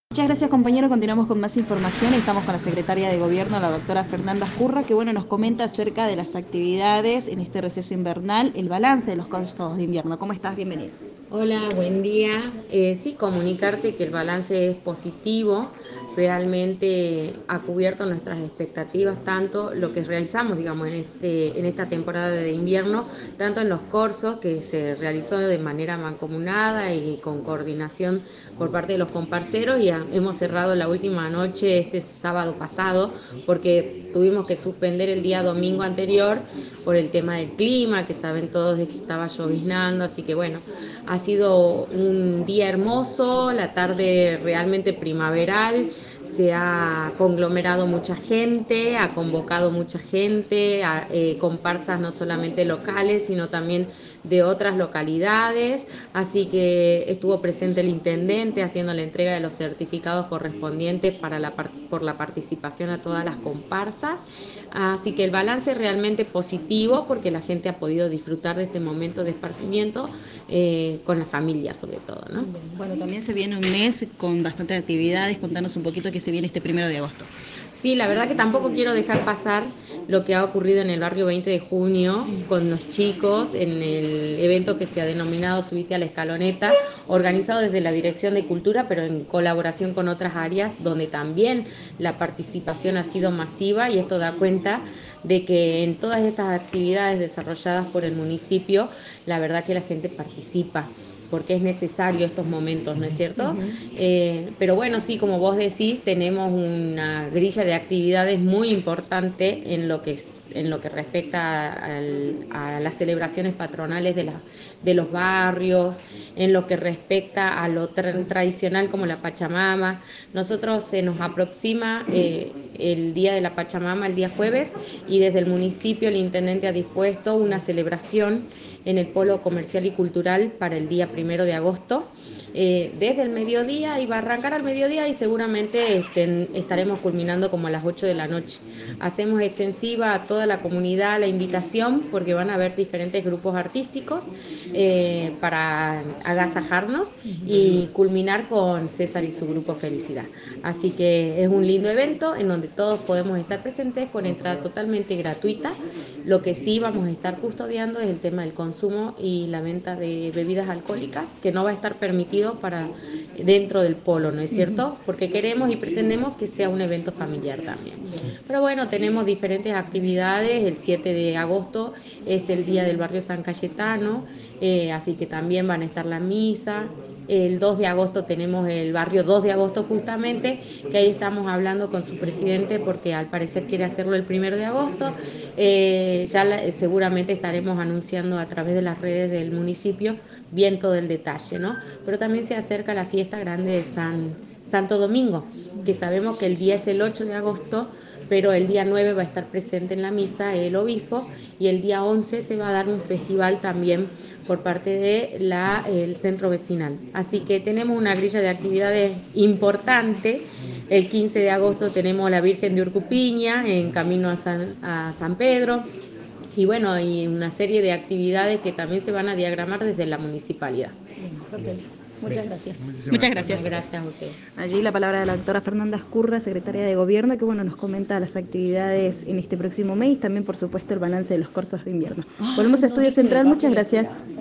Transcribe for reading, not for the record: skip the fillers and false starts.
Muchas gracias, compañero. Continuamos con más información. Estamos con la secretaria de Gobierno, la doctora Fernanda Escurra, que nos comenta acerca de las actividades en este receso invernal, el balance de los cursos de invierno. ¿Cómo estás? Bienvenida. Hola, buen día. Sí, comunicarte que el balance es positivo, realmente ha cubierto nuestras expectativas, tanto lo que realizamos, digamos, en esta temporada de invierno, tanto en los cursos que se realizó de manera mancomunada y con coordinación por parte de los comparceros, y hemos cerrado la última noche este sábado pasado, porque tuvimos que suspender el día domingo anterior por el tema del clima, que saben todos de que estaba lloviznando, así que bueno, ha sido un día hermoso, la tarde realmente primaveral, se ha conglomerado mucha gente, ha convocado mucha gente, comparsas no solamente locales, sino también de otras localidades, así que estuvo presente el intendente haciendo la entrega de los certificados correspondientes por la participación a todas las comparsas, así que el balance es realmente positivo porque la gente ha podido disfrutar de este momento de esparcimiento con la familia sobre todo, ¿no? Bueno, también se viene un mes con bastantes actividades. Contanos un poquito qué se viene este 1 de agosto. Sí, la verdad que tampoco quiero dejar pasar lo que ha ocurrido en el barrio 20 de junio con los chicos en el evento que se ha denominado Subite a la Escaloneta, organizado desde la Dirección de Cultura, pero en colaboración con otras áreas, donde también la participación ha sido masiva, y esto da cuenta de que en todas estas actividades desarrolladas por el municipio, la verdad que la gente participa, porque es necesario estos momentos, ¿no es cierto? Pero bueno, sí, como vos decís, tenemos una grilla de actividades muy importante en lo que respecta a las celebraciones patronales de los barrios, en lo que respecta a lo tradicional como la Pachamama. Nosotros se nos aproxima el Día de la Pachamama el día jueves, y desde el municipio el intendente ha dispuesto una celebración en el Polo Comercial y Cultural para el día 1 de agosto, desde el mediodía, y va a arrancar al mediodía y seguramente estaremos culminando como a las 8 de la noche. Hacemos extensiva a toda la comunidad la invitación, porque van a haber diferentes grupos artísticos para agasajarnos y culminar con César y su grupo Felicidad. Así que es un lindo evento en donde todos podemos estar presentes con entrada totalmente gratuita. Lo que sí vamos a estar custodiando es el tema del consumo y la venta de bebidas alcohólicas, que no va a estar permitido para dentro del polo, ¿no es cierto? Porque queremos y pretendemos que sea un evento familiar también. Pero bueno, tenemos diferentes actividades. El 7 de agosto es el día del barrio San Cayetano, así que también van a estar la misa. El 2 de agosto tenemos el barrio 2 de agosto justamente, que ahí estamos hablando con su presidente porque al parecer quiere hacerlo el 1 de agosto. Seguramente estaremos anunciando a través de las redes del municipio bien todo el detalle, ¿no? Pero también se acerca la fiesta grande de Santo Domingo, que sabemos que el día es el 8 de agosto, pero el día 9 va a estar presente en la misa el obispo, y el día 11 se va a dar un festival también por parte del centro vecinal. Así que tenemos una grilla de actividades importante. El 15 de agosto tenemos la Virgen de Urcupiña en camino a San Pedro. Y bueno, y una serie de actividades que también se van a diagramar desde la municipalidad. Perfecto. Muchas gracias. Muchas gracias. Gracias a ustedes. Allí la palabra de la doctora Fernanda Escurra, secretaria de Gobierno, que nos comenta las actividades en este próximo mes y también, por supuesto, el balance de los cursos de invierno. Volvemos a Estudio Central. Muchas gracias.